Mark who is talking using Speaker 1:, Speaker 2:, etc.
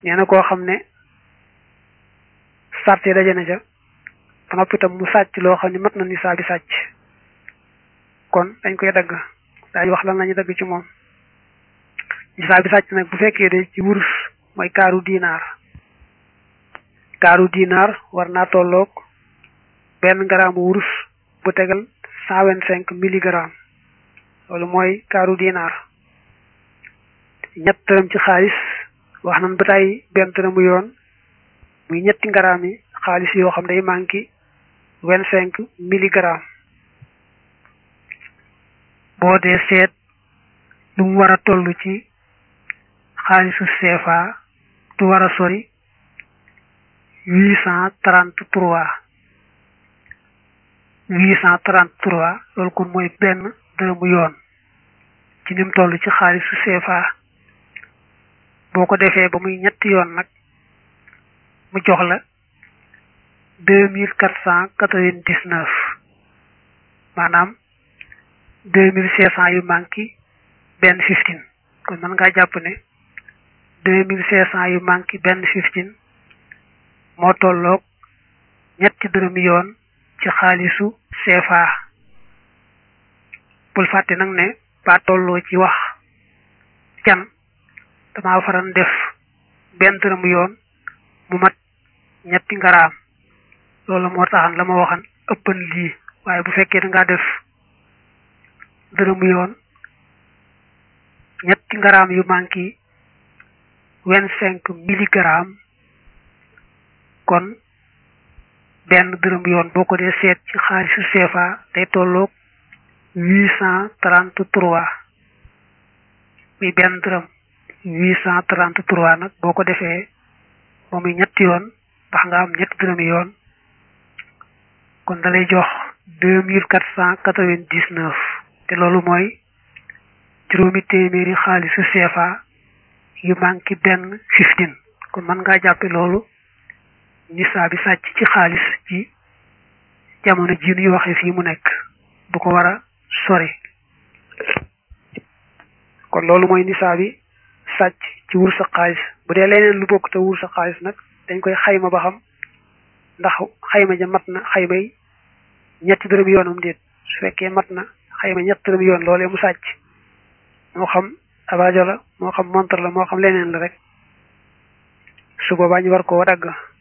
Speaker 1: nee na koo xam ne sart yi daje na ca ba noppi itam mu sàcc loo xam ne mat na nisaa bi sàcc kon dañ koy dagg daañu wax lan lañu dagg ci moom. nisaa bi sàcc nag bu fekkee de ci wurus mooy kaaru dinaar war naa tolloog benn garaamu wurus bu tegal 125 milligrammes loolu mooy kaaru dinaar. ñett dërëm ci xaalis wax nañ ba tey benn dërëmu yoon muy ñetti ngaraam yi xaalis yoo xam day manqué 25 milligrammes. boo dee seet lu mu war a toll ci xaalisu CFA du war a sori 833 loolu kon mooy benn dërëmu yoon ci ni mu toll ci xaalisu CFA. boo ko defee ba muy ñetti yoon nag mu jox la 2499 maanaam 2500 yu manqué benn 15 kon mën ngaa jàpp ne 2500 yu manqué benn 15 moo tolloog ñetti dërëmi yoon ci xaalisu CFA. bul fàtte nag ne ba tolloo ci wax can dama faran def benn dërëmu yoon mu mat ñetti ngaraam loolu moo taxan la ma waxan ëppan lii waaye bu fekkee da ngaa def dërëmu yoon ñetti ngaraam yu manqué 25 milligrammes kon benn dërëmu yoon boo ko dee seet ci xaalisu CFA day tolloog 833 muy benn dërëm 833 nag boo ko defee moom i ñetti yoon ndax nga am ñetti dërëmi yoon kon da lay jox 2499 te loolu mooy juróomi téeméeri xaalisu CFA yu manqué benn 15 kon mën ngaa jàppe loolu nisaa bi sàcc ci xaalis ci jamono ji ñuy waxe fii mu nekk du ko war a sori. kon loolu mooy nisaa bi sàcc ci wurus ak xaalis. bu dee leneen lu bokk te wurus ak xaalis nag dañ koy xayma ba xam ndax xayma ja mat na xaymay ñetti dërëm yoonam déet. su fekkee mat na xayma ñetti dërëm yoon loolee mu sàcc moo xam abajo la moo xam montar la moo xam leneen la rek su boobaa ñu war koo dagg.